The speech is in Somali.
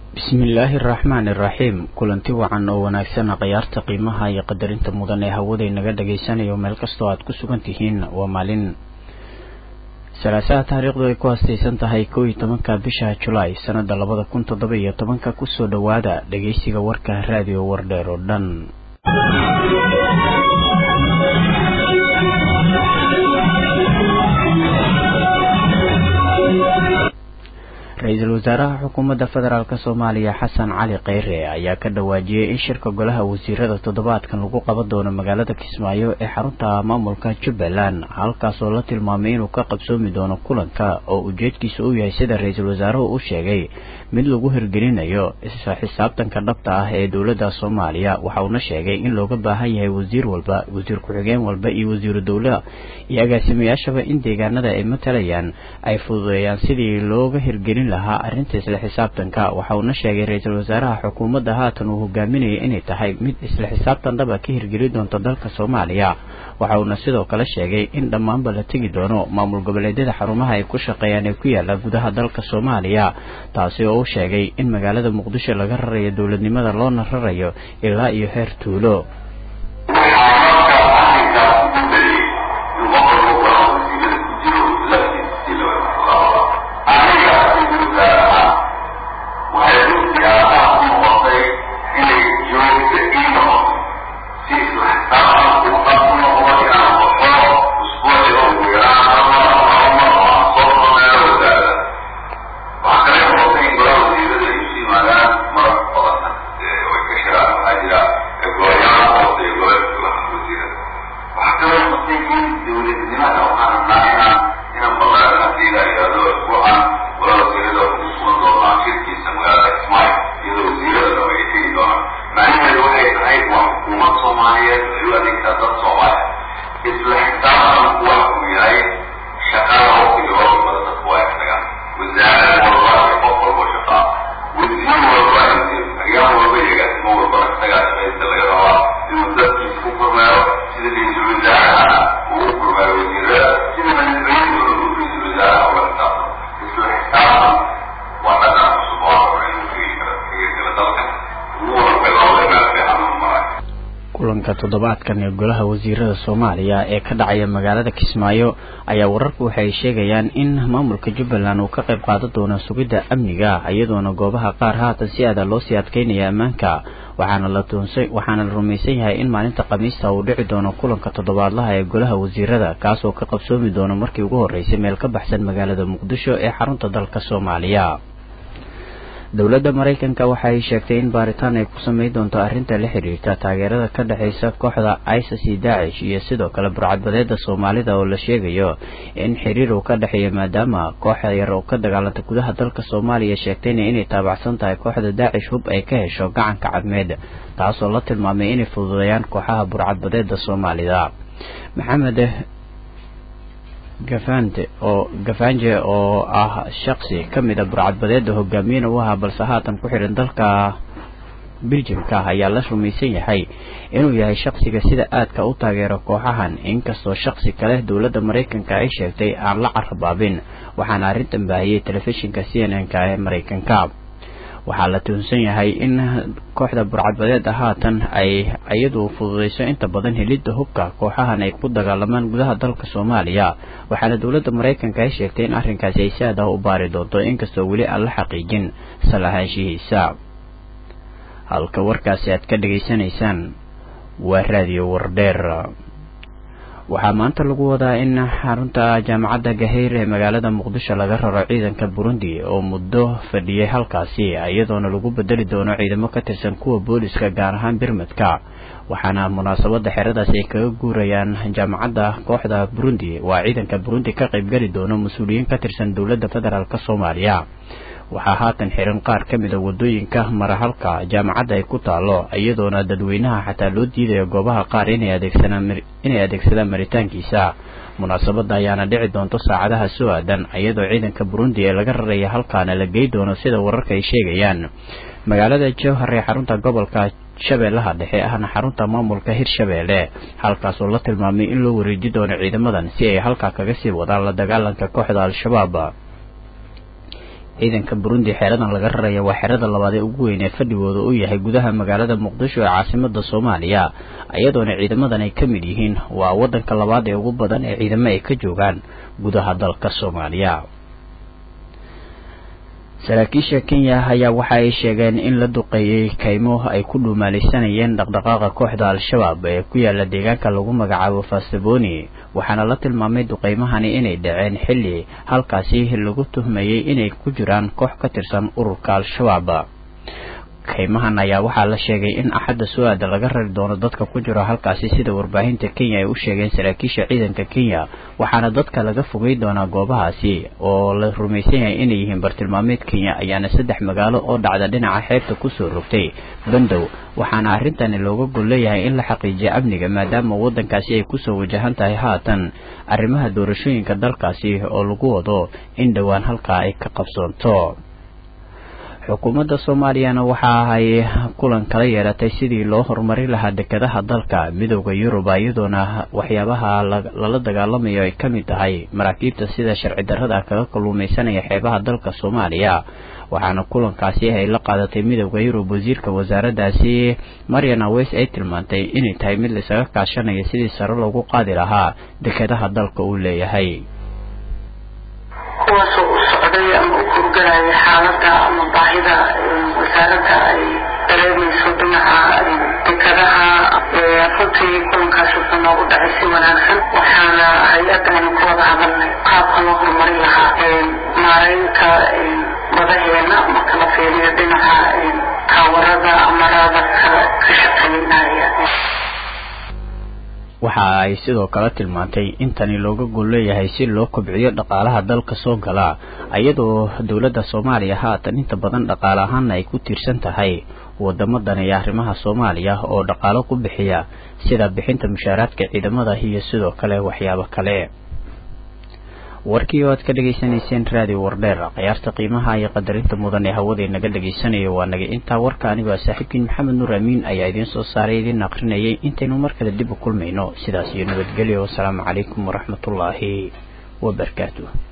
bismillaahi raxmaani raxiim kulanti wacan oo wanaagsan qiyaarta qiimaha iyo qadarinta mudan ee hawada inaga dhageysanayo meel kastoo aad ku sugan tihiin waa maalin salaasaha taariikhdu ay ku haastaysan tahay 11 bisha Julaay sanada 2017 kusoo dhawaada dhageysiga warka raadiyo Wardheer oo dhan Ra'iisul Wasaaraha Xukuumadda Federaalka Soomaaliya Xasan Cali Kheyre ayaa ka dhawaajiyay in shirka golaha wasiirada toddobaadkan lagu qaban doono magaalada Kismaayo ee xarunta maamulka Jubbaland halkaas oo la tilmaamay inuu ka qabsoomi doono kulanka oo ujeedkiisu uu yahay sida ra'iisul wasaaruhu uu sheegay mid lagu hirgelinayo isla xisaabtanka dhabta ah ee dawladda Soomaaliya waxa uu sheegay in looga baahan yahay wasiir walba wasiir ku-xigeen walba iyo wasiir dawladda iyo agaasimayaashaba in deegaanada ay matalayaan ay fududeeyaan sidii looga hirgelin lahaa arinta isla xisaabtanka waxa uu sheegay ra'iisul wasaaraha xukuumadda haatan uu hogaaminayay inay tahay mid isla xisaabtan dhab ah ka hirgelin doonta dalka Soomaaliya waxa uu sidoo kale sheegay in dhammaanba la tagi doono maamul goboleedyada xarumaha ay ku shaqeeyaan ee ku yaala gudaha dalka Soomaaliya taasi oo uu sheegay in magaalada Muqdisho laga rarayo dawladnimada loona rarayo ilaa iyo heer tuulo toddobaadkan ee golaha wasiirada Soomaaliya ee ka dhacaya magaalada Kismaayo ayaa wararku waxay sheegayaan in maamulka Jubbaland uu ka qayb qaadan doono sugidda amniga iyadoona goobaha qaar haatan si aad loo sii adkeynaya ammaanka waxaana la rumaysan yahay in maalinta Khamiista uu dhici doono kulanka toddobaadlaha ee golaha wasiirada kaas oo ka qabsoomi doono markii ugu horeysay meel ka baxsan magaalada Muqdisho ee xarunta dalka Soomaaliya dawladda Mareykanka waxay sheegtay in baaritaan ay ku sameyn doonto arrinta la xiriirta taageerada ka dhaxaysa kooxda ISIS Daesh iyo sidoo kale burcadbadeeda Soomaalida oo la sheegayo in xiriir uu ka dhaxeeyo maadaama kooxda yar oo ka dagaalanta gudaha dalka Soomaaliya sheegtay inay taabacsan tahay kooxda Daesh hub ay ka hesho gacanka cadmeed taas oo la tilmaamay inay fududeeyaan kooxaha burcadbadeeda Soomaalida Maxamed Gafanje oo ah shakhsi kamid ah burcadbadeeda hogaamiyana waxa balse haatan ku xiran dalka Belgiumka ayaa la rumaysan yahay inuu yahay shakhsiga sida aadka u taageero kooxahan inkastoo shakhsi kale dawladda Mareykanka ay sheegtay aan la carbaabin waxaana arrintan baahiyay telefishinka CNN-ka ee Mareykanka waxaa la tuhunsan yahay in kooxda burcadbadeeda haatan ay iyadu fududeyso inta badan helidda hubka kooxahan ay ku dagaalamaan gudaha dalka Soomaaliya waxaana dawladda Mareykanka ay sheegtay in arrinkaasi ay si aad ah u baari doonto inkastoo weli aan la xaqiijin salahaanshihiisa halka warkaasi aad ka dhageysanaysaan waa raadiyo Wardheer waxaa maanta lagu wadaa in xarunta jaamacadda Gaheer ee magaalada Muqdisho laga raro ciidanka Burundi oo muddo fadhiyay halkaasi iyadoona lagu bedeli doono ciidamo ka tirsan kuwa booliska gaar ahaan birmadka waxaana munaasabada xeradaas ay kaga guurayaan jaamacadda kooxda Burundi waa ciidanka Burundi ka qayb gali doono mas'uuliyiin ka tirsan dawladda federaalka Soomaaliya waxaa haatan xiran qaar kamid ah wadooyinka marahalka jaamacadda ay ku taalo iyadoona dadweynaha xataa loo diidayo goobaha qaar inay adeegsadaan maritaankiisa munaasabada ayaana dhici doonto saacadaha soo aadan iyadoo ciidanka Burundi ee laga raraya halkaana la geey doono sida wararka ay sheegayaan magaalada Jowhar ee xarunta gobolka Shabeellaha Dhexe ahna xarunta maamulka Hirshabeelle halkaas oo la tilmaamay in loo wareeji doono ciidamadan si ay halka kaga sii wadaan la dagaalanka kooxda Al-Shabaab ciidanka Burundi xeeradan laga raraya waa xeerada labaad ee ugu weyn ee fadhigooda uu yahay gudaha magaalada Muqdisho ee caasimada Soomaaliya ayadoona ciidamadan ay kamid yihiin waa wadanka labaad ee ugu badan ee ciidamada ay ka joogaan gudaha dalka Soomaaliya saraakiisha Kenya ayaa waxa ay sheegeen in la duqeeyay kaymo ay ku dhuumaalaysanayeen dhaqdhaqaaqa kooxda Al-Shabaab ee ku yaala deegaanka lagu magacaabo Fasaboni waxaana la tilmaamay duqeymahani inay dhaceen xilli halkaasi lagu tuhmayay inay ku jiraan koox ka tirsan ururka Al-Shabaab kaymahan ayaa waxaa la sheegay in axadda su'aada laga rari doono dadka ku jira halkaasi sida warbaahinta Kenya ay u sheegeen saraakiisha ciidanka Kenya waxaana dadka laga fogay doonaa goobahaasi oo la rumaysan yahay inay yihiin bartilmaameed Kenya ayaana 3 magaalo oo dhacda dhinaca xeebta ku soo rogtay bandow waxaana arrintan looga gol leeyahay in la xaqiijiyo amniga maadaama wadankaasi ay ku soo wajahan tahay haatan arrimaha doorashooyinka dalkaasi oo lagu wado in dhawaan halka ay ka qabsoonto xukuumadda Soomaaliya waxa ay kulan kala yeelatay sidii loo horumarin lahaa dekedaha dalka midowga Yurub iyadoona waxyaabaha la dagaalamayo ay kamid tahay maraakiibta sida sharci darrada kaga kalluumaysanaya xeebaha dalka Soomaaliya waxaana kulankaasi ay la qaadatay midowga Yurub wasiirka wasaaraddaasi Mariana Weiss ay tilmaantay inay tahay mid la isaga kaashanayo sidii sare loogu qaadi lahaa dekedaha dalka uu leeyahay xaaladda ama baahida wasaaradda ay dareemayso dhinaca dekedaha runtii kulankaas wuxuu noogu dhacay si wanaagsan waxaana hay-addaanu ka wada hadalnay qaabka loo horumarin lahaa maareynta badaheena marka la fiiriyo dhinaca taawarada ama raadarka ka shaqeynaya waxa ay sidoo kale tilmaantay in tani looga gol leeyahay si loo kobciyo dhaqaalaha dalka soo gala iyadoo dawladda Soomaaliya haatan inta badan dhaqaale ahaan ay ku tiirsan tahay wadamadan iyo arrimaha Soomaaliya oo dhaqaale ku bixiya sida bixinta mushaaraadka ciidamada iyo sidoo kale waxyaabo kale warkii oo aad ka dhageysanayseen radio Wardheer qiyaasta qiimaha iyo qadarinta mudan ee hawada inaga dhageysanayo waa naga inta warka aniga saaxiibkiin Maxamed Nuur Amiin ayaa idin soo saaray idin aqrinayay intaynu markale dib u kulmayno sidaas iyo nabadgelyo wassalaamu calaykum waraxmatullaahi wabarakaatuh